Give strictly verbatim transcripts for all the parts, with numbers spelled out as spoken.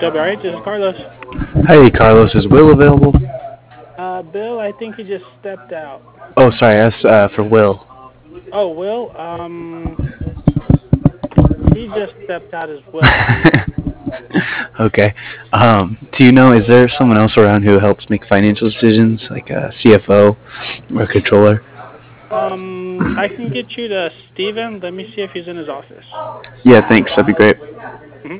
W R H, this is Carlos. Hey, Carlos, is Will available? Uh, Bill, I think he just stepped out. Oh, sorry, that's uh, for Will. Oh, Will, um, he just stepped out as well. Okay. Um, do you know, is there someone else around who helps make financial decisions, like a C F O or a controller? Um, I can get you to Steven. Let me see if he's in his office. Yeah, thanks. That'd be great. hmm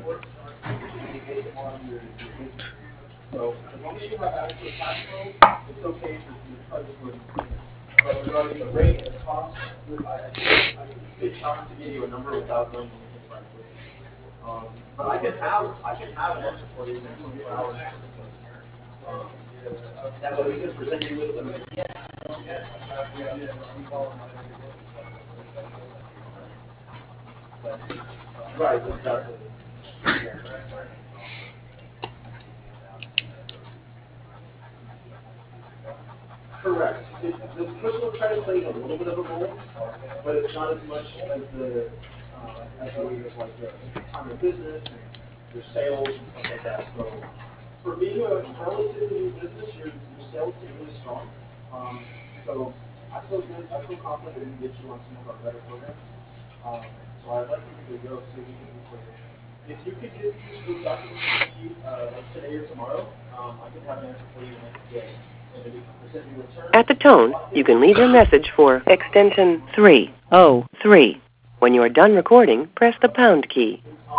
At the tone, you can leave your message for extension three oh three. When you are done recording, press the pound key.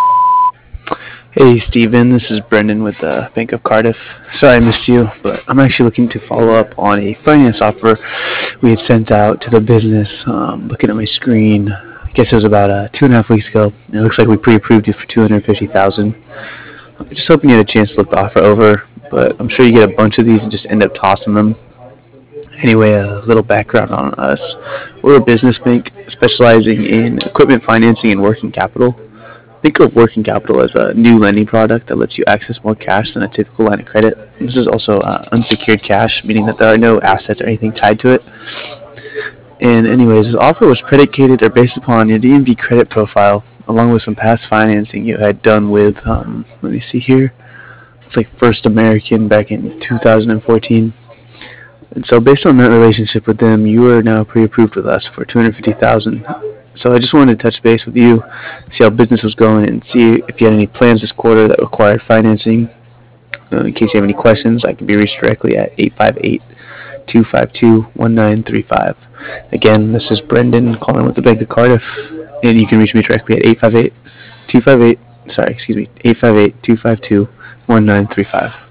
Hey, Steven, this is Brendan with the Bank of Cardiff. Sorry I missed you, but I'm actually looking to follow up on a finance offer we had sent out to the business. Um, looking at my screen, I guess it was about uh, two and a half weeks ago. It looks like we pre-approved you for two hundred fifty thousand dollars. Just hoping you had a chance to look the offer over, but I'm sure you get a bunch of these and just end up tossing them. Anyway, a little background on us. We're a business bank specializing in equipment financing and working capital. Think of working capital as a new lending product that lets you access more cash than a typical line of credit. This is also uh, unsecured cash, meaning that there are no assets or anything tied to it. And anyways, this offer was predicated or based upon your D M V credit profile, along with some past financing you had done with, um, let me see here, it's like First American back in two thousand fourteen. And so based on that relationship with them, you are now pre-approved with us for two hundred fifty thousand dollars. So I just wanted to touch base with you, see how business was going, and see if you had any plans this quarter that required financing. Uh, in case you have any questions, I can be reached directly at eight five eight, two five two, one nine three five. Again, this is Brendan calling with the Bank of Cardiff, and you can reach me directly at eight five eight, two five eight, sorry, excuse me, eight five eight, two five two, one nine three five.